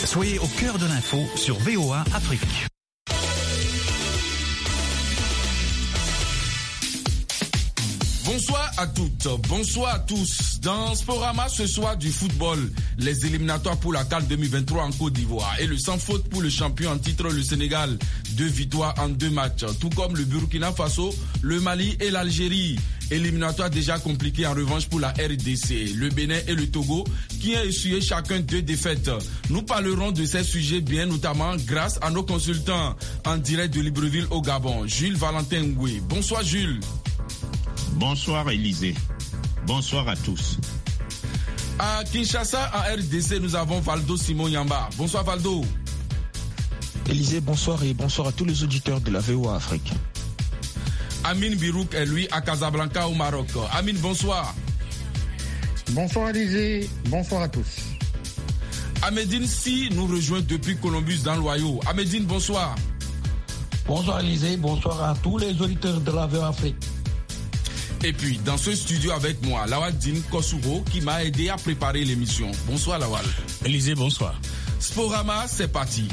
Soyez au cœur de l'info sur VOA Afrique. Bonsoir à toutes, bonsoir à tous. Dans Sporama, ce soir du football, les éliminatoires pour la CAN 2023 en Côte d'Ivoire et le sans faute pour le champion en titre, le Sénégal. 2 victoires en 2 matchs, tout comme le Burkina Faso, le Mali et l'Algérie. Éliminatoire déjà compliqué en revanche pour la RDC, le Bénin et le Togo qui ont essuyé chacun 2 défaites. Nous parlerons de ces sujets bien notamment grâce à nos consultants en direct de Libreville au Gabon. Jules Valentin Ngoué. Bonsoir Jules. Bonsoir Élisée. Bonsoir à tous. À Kinshasa, en RDC, nous avons Valdo Simon Yamba. Bonsoir Valdo. Élisée, bonsoir et bonsoir à tous les auditeurs de la VOA Afrique. Amine Birouk est lui à Casablanca au Maroc. Amine, bonsoir. Bonsoir Élisée, bonsoir à tous. Amédine Si nous rejoint depuis Columbus dans l'Ohio. Amédine, bonsoir. Bonsoir Élisée, bonsoir à tous les auditeurs de la VOA Afrique. Et puis, dans ce studio avec moi, Lawal Din Kosovo qui m'a aidé à préparer l'émission. Bonsoir Lawal. Élisée, bonsoir. Sporama, c'est parti.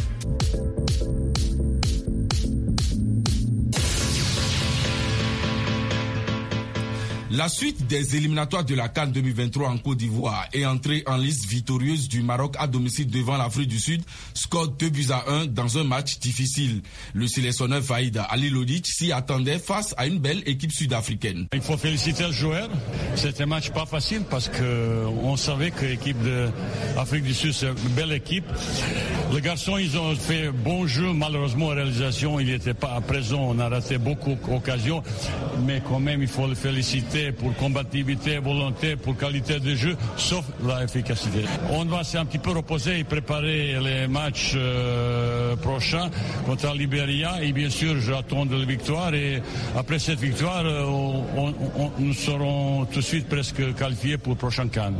La suite des éliminatoires de la CAN 2023 en Côte d'Ivoire est entrée en liste victorieuse du Maroc à domicile devant l'Afrique du Sud, score 2-1 dans un match difficile. Le sélectionneur Faïd Halilhodžić s'y attendait face à une belle équipe sud-africaine. Il faut féliciter le joueur. C'était un match pas facile parce que on savait que l'équipe de l'Afrique du Sud c'est une belle équipe. Les garçons, ils ont fait bon jeu. Malheureusement, en réalisation, il n'était pas présent. On a raté beaucoup d'occasions, mais quand même, il faut le féliciter pour combativité, volonté, pour qualité de jeu, sauf la efficacité. On va un petit peu reposer et préparer les matchs prochains contre la Libéria et bien sûr j'attends de la victoire et après cette victoire nous serons tout de suite presque qualifiés pour le prochain CAN.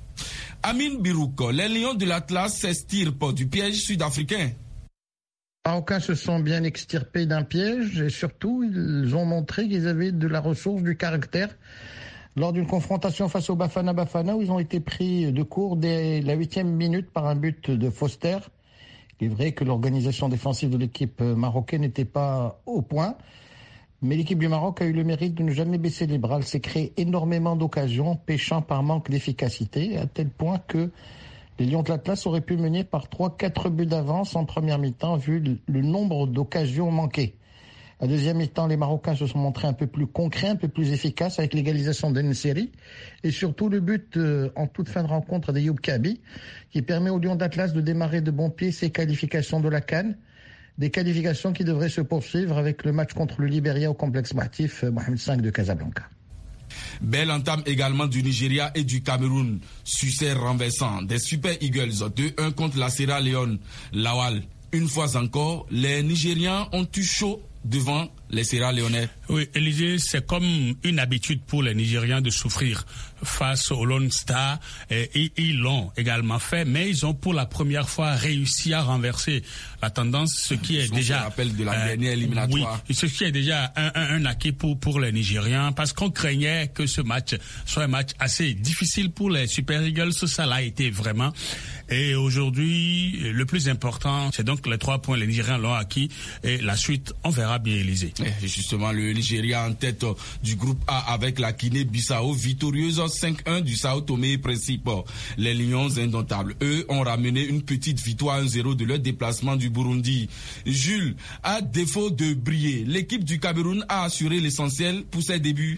Amine Birouk, les Lions de l'Atlas s'extirpent du piège sud-africain. Les Marocains se sont bien extirpés d'un piège et surtout ils ont montré qu'ils avaient de la ressource, du caractère lors d'une confrontation face au Bafana Bafana où ils ont été pris de court dès la 8e minute par un but de Foster. Il est vrai que l'organisation défensive de l'équipe marocaine n'était pas au point, mais l'équipe du Maroc a eu le mérite de ne jamais baisser les bras. Elle s'est créé énormément d'occasions, péchant par manque d'efficacité, à tel point que les Lions de l'Atlas auraient pu mener par 3-4 buts d'avance en première mi-temps, vu le nombre d'occasions manquées. À deuxième mi-temps, les Marocains se sont montrés un peu plus concrets, un peu plus efficaces avec l'égalisation d'Enseri et surtout le but en toute fin de rencontre d'Ayoub Kabi qui permet aux Lions d'Atlas de démarrer de bon pied ses qualifications de la CAN. Des qualifications qui devraient se poursuivre avec le match contre le Libéria au complexe sportif Mohamed V de Casablanca. Belle entame également du Nigeria et du Cameroun. Succès renversant des Super Eagles 2-1 contre la Sierra Leone. Lawal, une fois encore, les Nigérians ont eu chaud devant les Sierra Léonais. Oui, Élisée, c'est comme une habitude pour les Nigérians de souffrir face aux Lone Stars et ils l'ont également fait, mais ils ont pour la première fois réussi à renverser la tendance, ce qui est déjà rappel de la dernière éliminatoire. Oui, ce qui est déjà un acquis pour les Nigérians, parce qu'on craignait que ce match soit un match assez difficile pour les Super Eagles. Ça l'a été vraiment. Et aujourd'hui, le plus important, c'est donc les 3 points. Les Nigériens l'ont acquis et la suite, on verra bien, Élisée. Et justement, le Nigeria en tête du groupe A avec la Guinée-Bissau, victorieuse 5-1 du Sao Tomé et Principe. Les Lions indomptables, eux, ont ramené une petite victoire 1-0 de leur déplacement du Burundi. Jules, à défaut de briller, l'équipe du Cameroun a assuré l'essentiel pour ses débuts.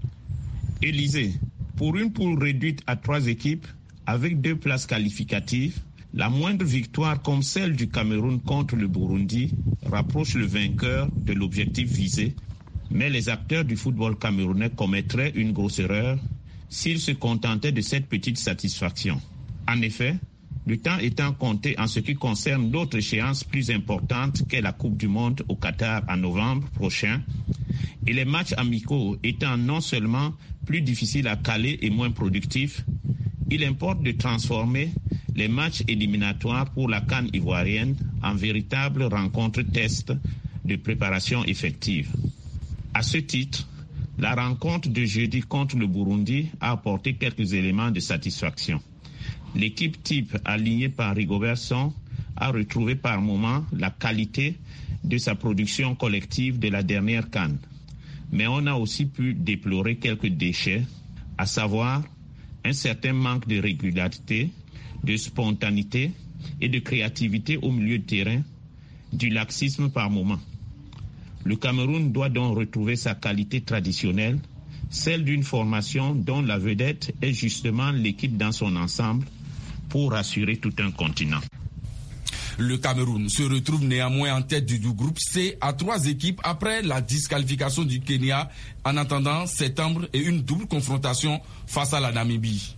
Élisée, pour une poule réduite à 3 équipes, avec 2 places qualificatives, la moindre victoire comme celle du Cameroun contre le Burundi rapproche le vainqueur de l'objectif visé, mais les acteurs du football camerounais commettraient une grosse erreur s'ils se contentaient de cette petite satisfaction. En effet, le temps étant compté en ce qui concerne d'autres échéances plus importantes qu'est la Coupe du Monde au Qatar en novembre prochain, et les matchs amicaux étant non seulement plus difficiles à caler et moins productifs, il importe de transformer les matchs éliminatoires pour la CAN ivoirienne en véritables rencontres tests de préparation effective. À ce titre, la rencontre de jeudi contre le Burundi a apporté quelques éléments de satisfaction. L'équipe type alignée par Rigobert Song a retrouvé par moments la qualité de sa production collective de la dernière CAN. Mais on a aussi pu déplorer quelques déchets, à savoir un certain manque de régularité, de spontanéité et de créativité au milieu de terrain, du laxisme par moment. Le Cameroun doit donc retrouver sa qualité traditionnelle, celle d'une formation dont la vedette est justement l'équipe dans son ensemble pour assurer tout un continent. Le Cameroun se retrouve néanmoins en tête du groupe C à 3 équipes après la disqualification du Kenya en attendant septembre et une double confrontation face à la Namibie.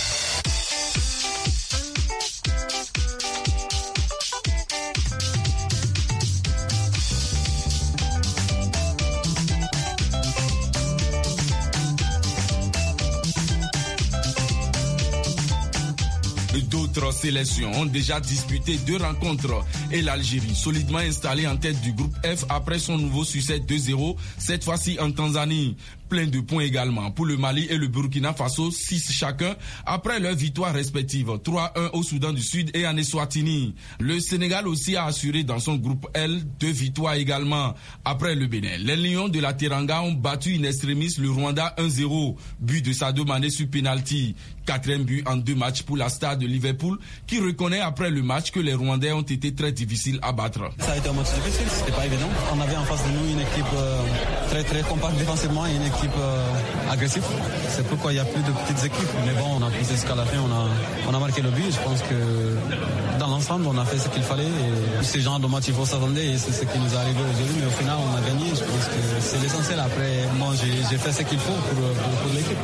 D'autres sélections ont déjà disputé 2 rencontres et l'Algérie, solidement installée en tête du groupe F après son nouveau succès 2-0, cette fois-ci en Tanzanie. Plein de points également pour le Mali et le Burkina Faso, 6 chacun, après leurs victoires respectives, 3-1 au Soudan du Sud et en Eswatini. Le Sénégal aussi a assuré dans son groupe L 2 victoires également. Après le Bénin, les Lions de la Teranga ont battu in extremis le Rwanda 1-0, but de Sadio Mané sur penalty. 4e but en 2 matchs pour la Star de Liverpool, qui reconnaît après le match que les Rwandais ont été très difficiles à battre. Ça a été un match difficile, c'était pas évident. On avait en face de nous une équipe très compacte défensivement et une équipe agressive. C'est pourquoi il n'y a plus de petites équipes. Mais bon, on a poussé jusqu'à la fin, on a marqué le but. Je pense que dans l'ensemble, on a fait ce qu'il fallait. Et ce genre de match, il faut s'attendre et c'est ce qui nous est arrivé aujourd'hui. Mais au final, on a gagné. Je pense que c'est l'essentiel. Après, moi, j'ai fait ce qu'il faut pour l'équipe.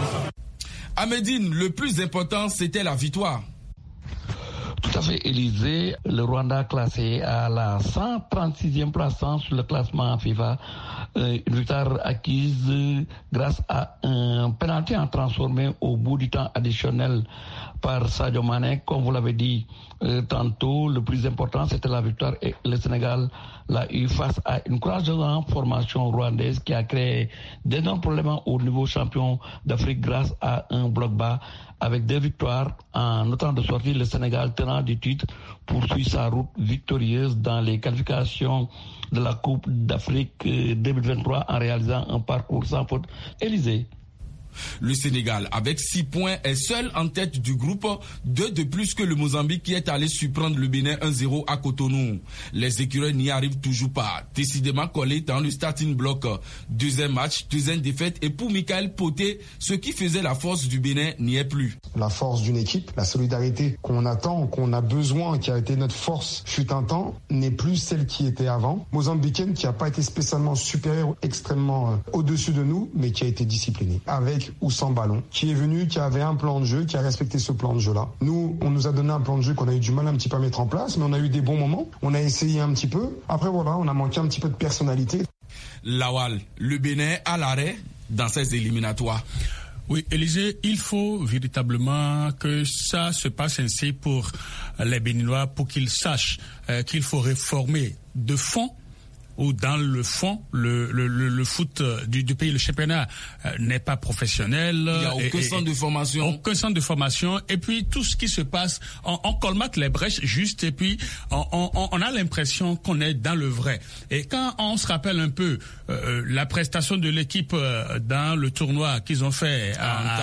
À Médine, le plus important, c'était la victoire. Tout à fait, Élysée. Le Rwanda classé à la 136e place sur le classement FIFA. Une victoire acquise grâce à un penalty transformé au bout du temps additionnel par Sadio Mané. Comme vous l'avez dit tantôt, le plus important, c'était la victoire et le Sénégal l'a eu face à une courageuse formation rwandaise qui a créé d'énormes problèmes au niveau champion d'Afrique grâce à un bloc bas. Avec 2 victoires, en autant de sorties, le Sénégal, tenant du titre, poursuit sa route victorieuse dans les qualifications de la Coupe d'Afrique 2023 en réalisant un parcours sans faute. Élysée. Le Sénégal, avec 6 points, est seul en tête du groupe, 2 de plus que le Mozambique qui est allé surprendre le Bénin 1-0 à Cotonou. Les écureuils n'y arrivent toujours pas, décidément collés dans le starting block. 2e match, 2e défaite, et pour Michael Poté, ce qui faisait la force du Bénin n'y est plus. La force d'une équipe, la solidarité qu'on attend, qu'on a besoin, qui a été notre force fut un temps, n'est plus celle qui était avant. Mozambicaine qui n'a pas été spécialement supérieure, extrêmement au-dessus de nous, mais qui a été disciplinée. Avec ou sans ballon, qui est venu, qui avait un plan de jeu, qui a respecté ce plan de jeu-là. Nous, on nous a donné un plan de jeu qu'on a eu du mal un petit peu à mettre en place, mais on a eu des bons moments, on a essayé un petit peu. Après voilà, on a manqué un petit peu de personnalité. Lawal, le Bénin à l'arrêt dans ces éliminatoires. Oui, Élysée, il faut véritablement que ça se passe ainsi pour les Béninois, pour qu'ils sachent qu'il faut réformer de fond ou dans le fond, le foot du pays, le championnat n'est pas professionnel. Il n'y a aucun centre de formation. Aucun centre de formation. Et puis, tout ce qui se passe, on colmate les brèches juste, et puis on a l'impression qu'on est dans le vrai. Et quand on se rappelle un peu la prestation de l'équipe dans le tournoi qu'ils ont fait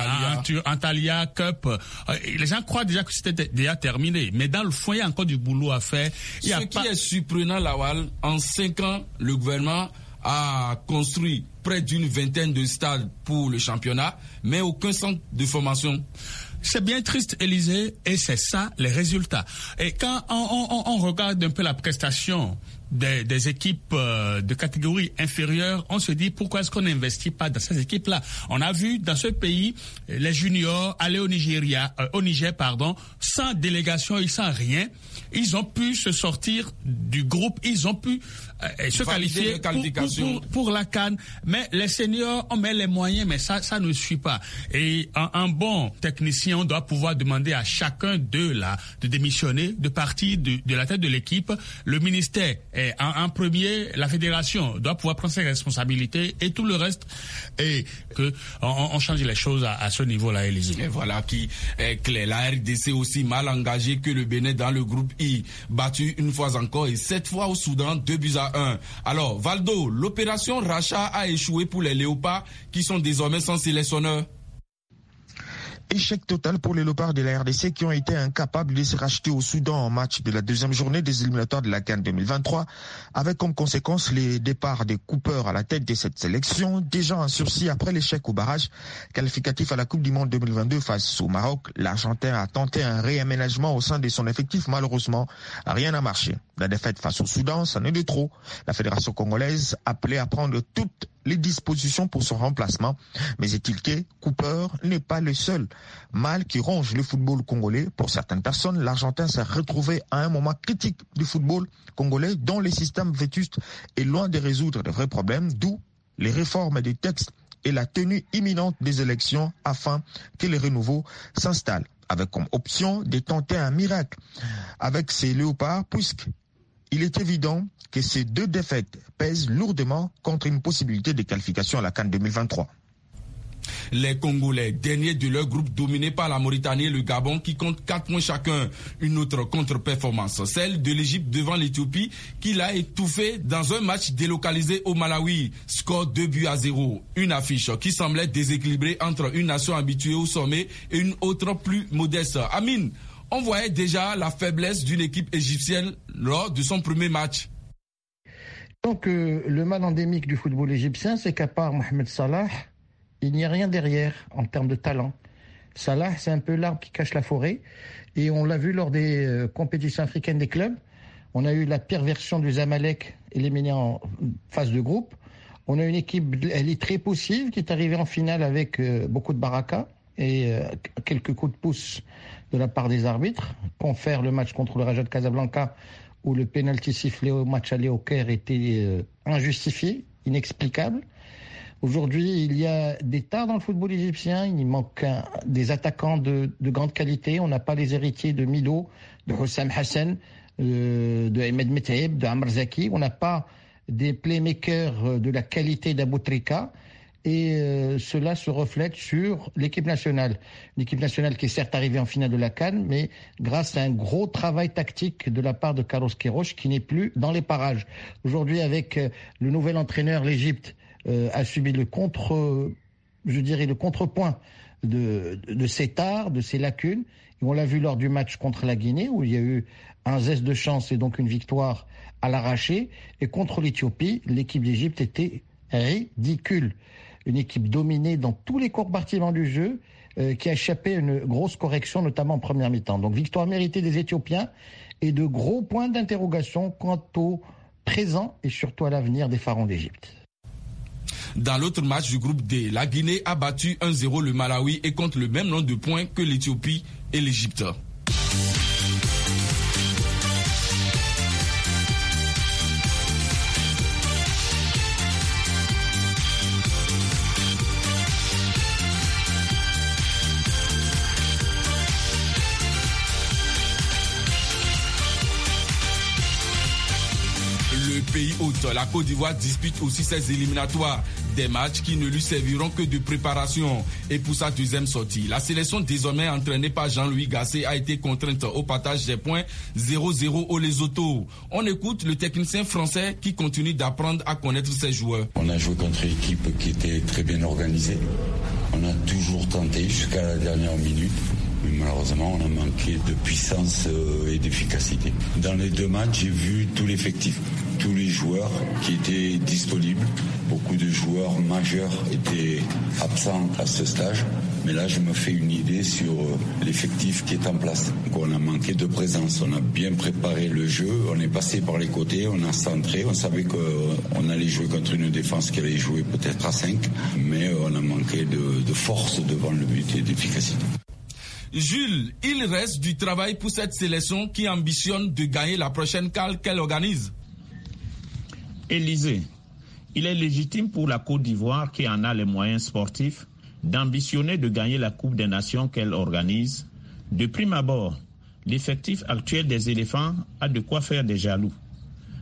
en Thalia Cup, les gens croient déjà que c'était déjà terminé. Mais dans le fond, il y a encore du boulot à faire. Qui est surprenant, Lawal, en 5 ans, le gouvernement a construit près d'une vingtaine de stades pour le championnat, mais aucun centre de formation. C'est bien triste, Élysée, et c'est ça les résultats. Et quand on regarde un peu la prestation des équipes de catégorie inférieure, on se dit pourquoi est-ce qu'on n'investit pas dans ces équipes-là. On a vu dans ce pays les juniors aller au Niger, sans délégation et sans rien. Ils ont pu se sortir du groupe, ils ont pu se qualifier pour la CAN. Mais les seniors, on met les moyens, mais ça ne suit pas. Et un bon technicien, on doit pouvoir demander à chacun d'eux là de démissionner, de partir de la tête de l'équipe. Le ministère en premier, la fédération doit pouvoir prendre ses responsabilités et tout le reste, et que on change les choses à ce niveau-là, Élysée. Et voilà qui est clair. La RDC aussi mal engagée que le Bénin dans le groupe I, battu une fois encore et 7 fois au Soudan, 2-1. Alors, Valdo, l'opération rachat a échoué pour les Léopards qui sont désormais sans sélectionneur. Échec total pour les Léopards de la RDC qui ont été incapables de se racheter au Soudan en match de la deuxième journée des éliminatoires de la CAN 2023, avec comme conséquence les départs des Cooper à la tête de cette sélection, déjà en sursis après l'échec au barrage qualificatif à la Coupe du Monde 2022 face au Maroc. L'Argentin a tenté un réaménagement au sein de son effectif, malheureusement, rien n'a marché. La défaite face au Soudan, ça n'est de trop. La fédération congolaise appelée à prendre toutes les dispositions pour son remplacement. Mais est-il que Cooper n'est pas le seul mal qui ronge le football congolais. Pour certaines personnes, l'Argentin s'est retrouvé à un moment critique du football congolais dont le système vétuste est loin de résoudre de vrais problèmes, d'où les réformes des textes et la tenue imminente des élections afin que le renouveau s'installe, avec comme option de tenter un miracle avec ces Léopards, puisqu'il est évident que ces deux défaites pèsent lourdement contre une possibilité de qualification à la CAN 2023. Les Congolais, derniers de leur groupe dominé par la Mauritanie et le Gabon qui comptent 4 points chacun. Une autre contre-performance, celle de l'Égypte devant l'Éthiopie qui l'a étouffé dans un match délocalisé au Malawi. Score 2-0. Une affiche qui semblait déséquilibrée entre une nation habituée au sommet et une autre plus modeste. Amine, on voyait déjà la faiblesse d'une équipe égyptienne lors de son premier match. Donc le mal endémique du football égyptien, c'est qu'à part Mohamed Salah, il n'y a rien derrière en termes de talent. Salah, c'est un peu l'arbre qui cache la forêt. Et on l'a vu lors des compétitions africaines des clubs. On a eu la pire version du Zamalek éliminé en phase de groupe. On a une équipe, elle est très poussive, qui est arrivée en finale avec beaucoup de baraka et quelques coups de pouce de la part des arbitres. Confère le match contre le Raja de Casablanca, où le pénalty sifflé au match aller au Caire était injustifié, inexplicable. Aujourd'hui, il y a des tares dans le football égyptien. Il manque des attaquants de grande qualité. On n'a pas les héritiers de Milo, de Hossam Hassan, de Ahmed Methaeb, de Amr Zaki. On n'a pas des playmakers de la qualité d'Aboutrika. Et cela se reflète sur l'équipe nationale. Une équipe nationale qui est certes arrivée en finale de la CAN, mais grâce à un gros travail tactique de la part de Carlos Queiroz qui n'est plus dans les parages. Aujourd'hui, avec le nouvel entraîneur, l'Égypte a subi le contrepoint de ses tares, de ses lacunes. Et on l'a vu lors du match contre la Guinée, où il y a eu un zeste de chance et donc une victoire à l'arraché. Et contre l'Éthiopie, l'équipe d'Égypte était ridicule. Une équipe dominée dans tous les compartiments du jeu, qui a échappé à une grosse correction, notamment en première mi-temps. Donc victoire méritée des Éthiopiens et de gros points d'interrogation quant au présent et surtout à l'avenir des pharaons d'Égypte. Dans l'autre match du groupe D, la Guinée a battu 1-0 le Malawi et compte le même nombre de points que l'Éthiopie et l'Égypte. Pays hôte, la Côte d'Ivoire dispute aussi ses éliminatoires, des matchs qui ne lui serviront que de préparation. Et pour sa deuxième sortie, la sélection désormais entraînée par Jean-Louis Gasset a été contrainte au partage des points 0-0 au Lesotho. On écoute le technicien français qui continue d'apprendre à connaître ses joueurs. On a joué contre une équipe qui était très bien organisée. On a toujours tenté jusqu'à la dernière minute. Mais malheureusement, on a manqué de puissance et d'efficacité. Dans les deux matchs, j'ai vu tout l'effectif, tous les joueurs qui étaient disponibles. Beaucoup de joueurs majeurs étaient absents à ce stage. Mais là, je me fais une idée sur l'effectif qui est en place. Donc, on a manqué de présence. On a bien préparé le jeu. On est passé par les côtés. On a centré. On savait qu'on allait jouer contre une défense qui allait jouer peut-être à 5. Mais on a manqué de force devant le but et d'efficacité. Jules, il reste du travail pour cette sélection qui ambitionne de gagner la prochaine CAN qu'elle organise. Élysée, il est légitime pour la Côte d'Ivoire, qui en a les moyens sportifs, d'ambitionner de gagner la Coupe des Nations qu'elle organise. De prime abord, l'effectif actuel des éléphants a de quoi faire des jaloux.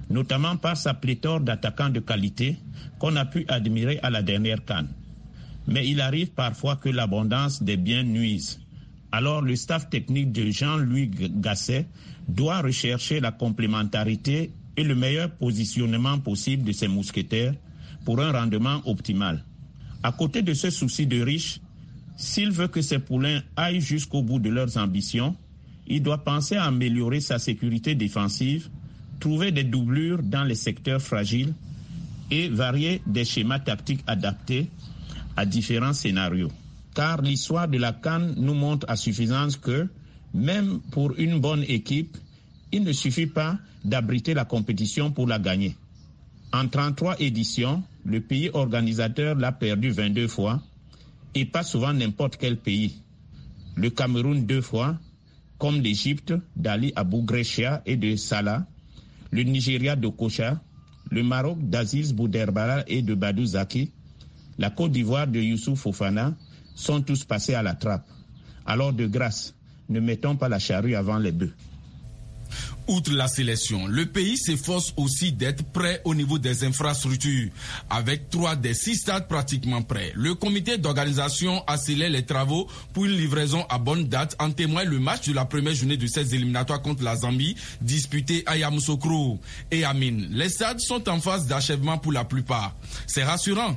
notamment par sa pléthore d'attaquants de qualité qu'on a pu admirer à la dernière CAN. Mais il arrive parfois que l'abondance des biens nuise. Alors le staff technique de Jean-Louis Gasset doit rechercher la complémentarité et le meilleur positionnement possible de ses mousquetaires pour un rendement optimal. À côté de ce souci de riche, s'il veut que ses poulains aillent jusqu'au bout de leurs ambitions, il doit penser à améliorer sa sécurité défensive, trouver des doublures dans les secteurs fragiles et varier des schémas tactiques adaptés à différents scénarios. Car l'histoire de la CAN nous montre à suffisance que, même pour une bonne équipe, il ne suffit pas d'abriter la compétition pour la gagner. En 33 éditions, le pays organisateur l'a perdu 22 fois, et pas souvent n'importe quel pays. Le Cameroun 2 fois, comme l'Égypte d'Ali Abou Gréchia et de Salah, le Nigeria de Kocha, le Maroc d'Aziz Bouderbala et de Badou Zaki, la Côte d'Ivoire de Youssouf Fofana, sont tous passés à la trappe. Alors de grâce, ne mettons pas la charrue avant les bœufs. Outre la sélection, le pays s'efforce aussi d'être prêt au niveau des infrastructures. Avec 3 des 6 stades pratiquement prêts, le comité d'organisation accélère les travaux pour une livraison à bonne date. En témoigne le match de la première journée de ces éliminatoires contre la Zambie, disputé à Yamoussoukro. Et Amine, les stades sont en phase d'achèvement pour la plupart. C'est rassurant.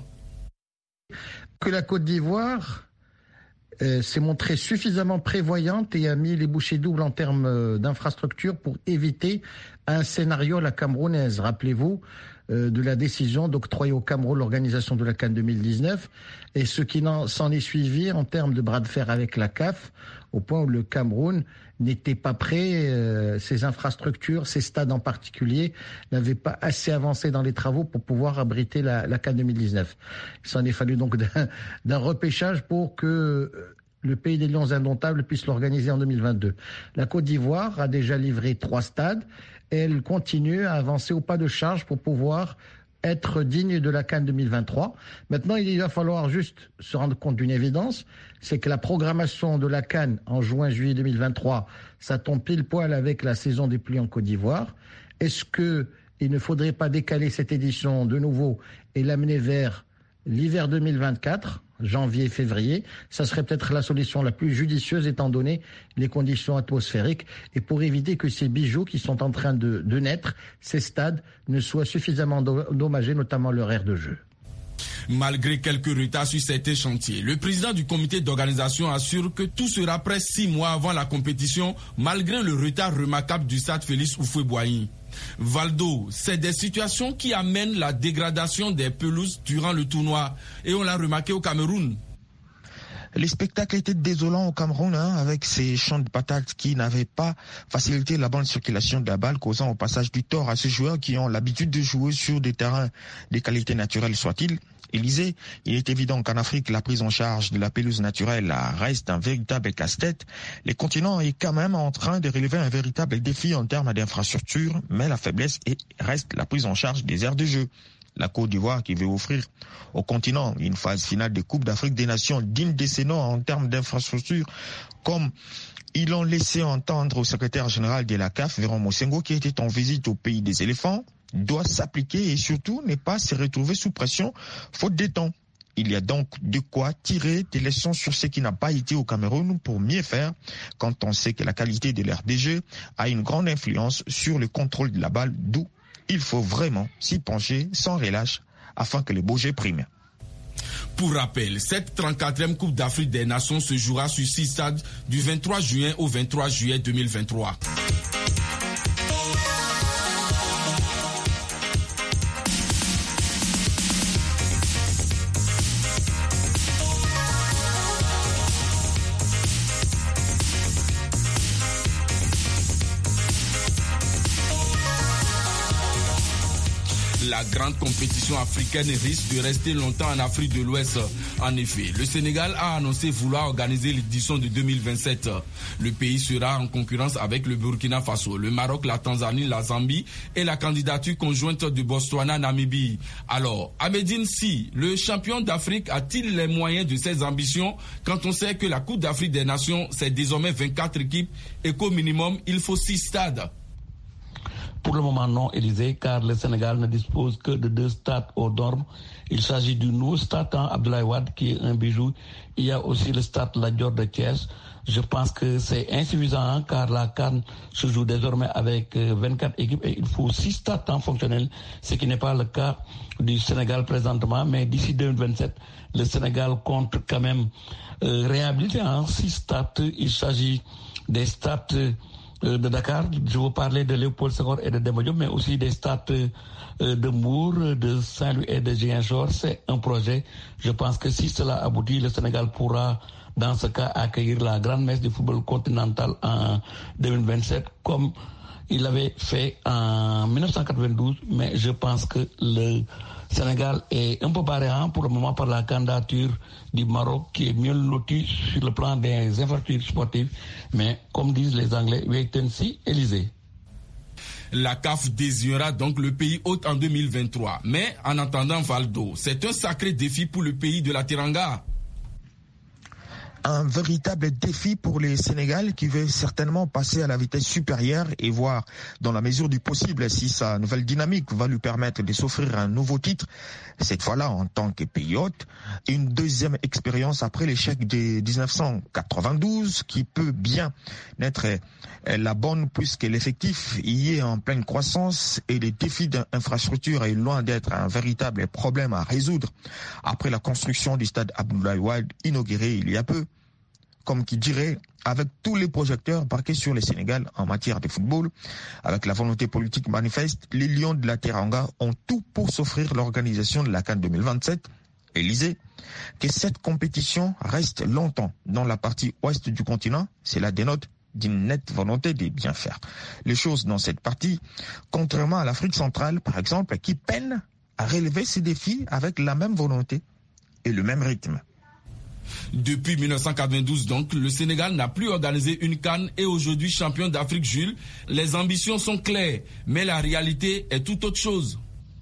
Que la Côte d'Ivoire s'est montrée suffisamment prévoyante et a mis les bouchées doubles en termes d'infrastructures pour éviter un scénario à la camerounaise. Rappelez-vous de la décision d'octroyer au Cameroun l'organisation de la CAN 2019 et ce qui s'en est suivi en termes de bras de fer avec la CAF, au point où le Cameroun n'était pas prêt, ses infrastructures, ses stades en particulier, n'avaient pas assez avancé dans les travaux pour pouvoir abriter la CAN 2019. Il s'en est fallu donc d'un repêchage pour que le pays des Lions indomptables puisse l'organiser en 2022. La Côte d'Ivoire a déjà livré 3 stades et elle continue à avancer au pas de charge pour pouvoir être digne de la CAN 2023. Maintenant, il va falloir juste se rendre compte d'une évidence, c'est que la programmation de la CAN en juin-juillet 2023, ça tombe pile poil avec la saison des pluies en Côte d'Ivoire. Est-ce qu'il ne faudrait pas décaler cette édition de nouveau et l'amener vers l'hiver 2024, janvier-février? Ça serait peut-être la solution la plus judicieuse étant donné les conditions atmosphériques et pour éviter que ces bijoux qui sont en train de naître, ces stades, ne soient suffisamment endommagés, notamment leur aire de jeu. Malgré quelques retards sur certains chantiers, le président du comité d'organisation assure que tout sera prêt 6 mois avant la compétition, malgré le retard remarquable du stade Félix Houphouët-Boigny. Valdo, c'est des situations qui amènent la dégradation des pelouses durant le tournoi. Et on l'a remarqué au Cameroun. Les spectacles étaient désolants au Cameroun, avec ces champs de patates qui n'avaient pas facilité la bonne circulation de la balle, causant au passage du tort à ces joueurs qui ont l'habitude de jouer sur des terrains de qualité naturelle soit-il. Élysée, il est évident qu'en Afrique, la prise en charge de la pelouse naturelle reste un véritable casse-tête. Le continent est quand même en train de relever un véritable défi en termes d'infrastructure, mais la faiblesse reste la prise en charge des aires de jeu. La Côte d'Ivoire qui veut offrir au continent une phase finale de Coupe d'Afrique des Nations digne de ses noms en termes d'infrastructure, comme ils l'ont laissé entendre au secrétaire général de la CAF, Véron Mosengo, qui était en visite au pays des éléphants, doit s'appliquer et surtout ne pas se retrouver sous pression faute de temps. Il y a donc de quoi tirer des leçons sur ce qui n'a pas été au Cameroun pour mieux faire quand on sait que la qualité de l'aire de jeu a une grande influence sur le contrôle de la balle, d'où il faut vraiment s'y pencher sans relâche afin que le beau jeu prime. Pour rappel, cette 34e Coupe d'Afrique des Nations se jouera sur 6 stades du 23 juin au 23 juillet 2023. La grande compétition africaine risque de rester longtemps en Afrique de l'Ouest. En effet, le Sénégal a annoncé vouloir organiser l'édition de 2027. Le pays sera en concurrence avec le Burkina Faso, le Maroc, la Tanzanie, la Zambie et la candidature conjointe de Botswana-Namibie. Alors, Ahmedine Sy, le champion d'Afrique, a-t-il les moyens de ses ambitions quand on sait que la Coupe d'Afrique des Nations, c'est désormais 24 équipes et qu'au minimum, il faut 6 stades? Pour le moment, non, Élysée, car le Sénégal ne dispose que de 2 stades aux normes. Il s'agit du nouveau stade Abdoulaye Wade, qui est un bijou. Il y a aussi le stade Lat Dior de Thiès. Je pense que c'est insuffisant, car la CAN se joue désormais avec 24 équipes et il faut 6 stades fonctionnels, ce qui n'est pas le cas du Sénégal présentement. Mais d'ici 2027, le Sénégal compte quand même réhabiliter 6 stades. Il s'agit des stades de Dakar, je vous parlais de Léopold Senghor et de Demba Diop, mais aussi des stades de Mbour, de Saint-Louis et de Ziguinchor. C'est un projet. Je pense que si cela aboutit, le Sénégal pourra, dans ce cas, accueillir la grande messe du football continental en 2027, comme il l'avait fait en 1992. Mais je pense que le Sénégal est un peu barré pour le moment par la candidature du Maroc, qui est mieux loti sur le plan des infrastructures sportives. Mais comme disent les Anglais, wait and see, Élysée. La CAF désignera donc le pays hôte en 2023. Mais en attendant, Valdo, c'est un sacré défi pour le pays de la Teranga. Un véritable défi pour les Sénégal qui veut certainement passer à la vitesse supérieure et voir dans la mesure du possible si sa nouvelle dynamique va lui permettre de s'offrir un nouveau titre, cette fois-là en tant que pays hôte, une deuxième expérience après l'échec de 1992 qui peut bien être la bonne puisque l'effectif y est en pleine croissance et le défi d'infrastructure est loin d'être un véritable problème à résoudre après la construction du stade Abdoulaye Wade inauguré il y a peu. Comme qui dirait, avec tous les projecteurs braqués sur le Sénégal en matière de football, avec la volonté politique manifeste, les Lions de la Teranga ont tout pour s'offrir l'organisation de la CAN 2027. Élysée, que cette compétition reste longtemps dans la partie ouest du continent, cela dénote d'une nette volonté de bien faire les choses dans cette partie, contrairement à l'Afrique centrale, par exemple, qui peine à relever ces défis avec la même volonté et le même rythme. Depuis 1992, donc, le Sénégal n'a plus organisé une CAN et aujourd'hui champion d'Afrique, Jules. Les ambitions sont claires, mais la réalité est tout autre chose.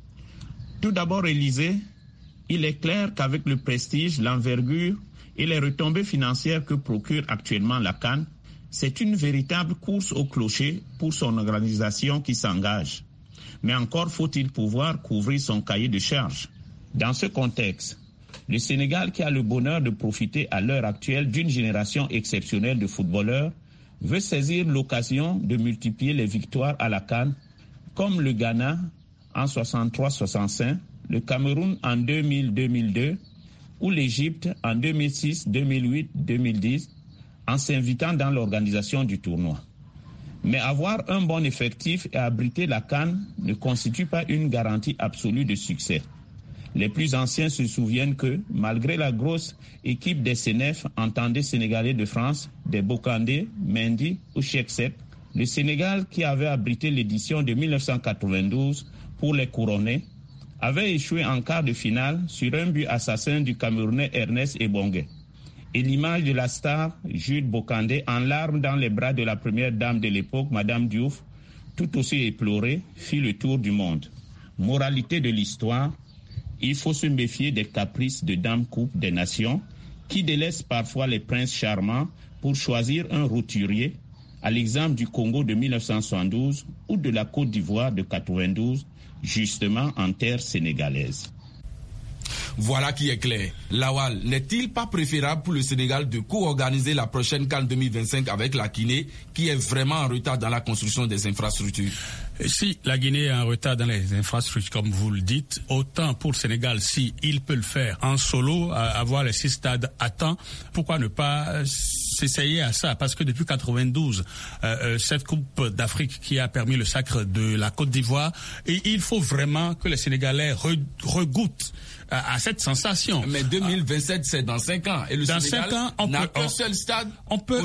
Tout d'abord, Élysée, il est clair qu'avec le prestige, l'envergure et les retombées financières que procure actuellement la CAN, c'est une véritable course au clocher pour son organisation qui s'engage. Mais encore faut-il pouvoir couvrir son cahier de charges. Dans ce contexte, le Sénégal, qui a le bonheur de profiter à l'heure actuelle d'une génération exceptionnelle de footballeurs, veut saisir l'occasion de multiplier les victoires à la CAN, comme le Ghana en 63-65, le Cameroun en 2000-2002 ou l'Égypte en 2006, 2008, 2010, en s'invitant dans l'organisation du tournoi. Mais avoir un bon effectif et abriter la CAN ne constitue pas une garantie absolue de succès. Les plus anciens se souviennent que, malgré la grosse équipe des CNF, entendez Sénégalais de France, des Bokandé, Mendy ou Cheikh Seck, le Sénégal, qui avait abrité l'édition de 1992 pour les couronnés, avait échoué en quart de finale sur un but assassin du Camerounais Ernest Ebongue. Et l'image de la star, Jules Bokandé, en larmes dans les bras de la première dame de l'époque, Madame Diouf, tout aussi éplorée, fit le tour du monde. Moralité de l'histoire, il faut se méfier des caprices de Dame Coupe des Nations qui délaissent parfois les princes charmants pour choisir un roturier, à l'exemple du Congo de 1972 ou de la Côte d'Ivoire de 92, justement en terre sénégalaise. Voilà qui est clair. Lawal, n'est-il pas préférable pour le Sénégal de co-organiser la prochaine CAN 2025 avec la Guinée, qui est vraiment en retard dans la construction des infrastructures? Si la Guinée est en retard dans les infrastructures, comme vous le dites, autant pour le Sénégal, si il peut le faire en solo, avoir les 6 stades à temps, pourquoi ne pas s'essayer à ça? Parce que depuis 92, cette Coupe d'Afrique qui a permis le sacre de la Côte d'Ivoire, et il faut vraiment que les Sénégalais regoûtent à cette sensation. Mais 2027, c'est dans 5 ans. Et le dans Sénégal 5 ans, n'a qu'un seul stade. On peut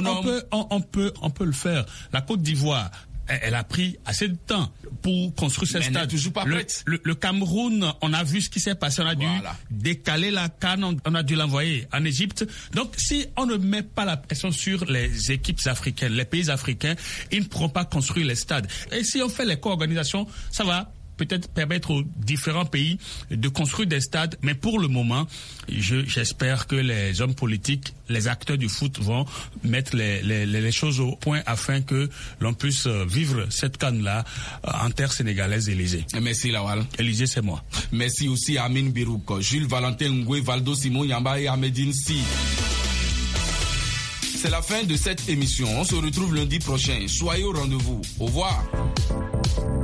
le faire. La Côte d'Ivoire, elle a pris assez de temps pour construire ce stade. Toujours pas prête. Le Cameroun, on a vu ce qui s'est passé. On a dû décaler la CAN, on a dû l'envoyer en Égypte. Donc, si on ne met pas la pression sur les équipes africaines, les pays africains, ils ne pourront pas construire les stades. Et si on fait les co-organisations, ça va peut-être permettre aux différents pays de construire des stades. Mais pour le moment, j'espère que les hommes politiques, les acteurs du foot vont mettre les choses au point afin que l'on puisse vivre cette CAN-là en terre sénégalaise. Élysée. Merci Lawal. Élysée, c'est moi. Merci aussi à Amine Birouk, Jules Valentin Ngwe, Valdo Simon Yamba et Ahmedine Si. C'est la fin de cette émission. On se retrouve lundi prochain. Soyez au rendez-vous. Au revoir.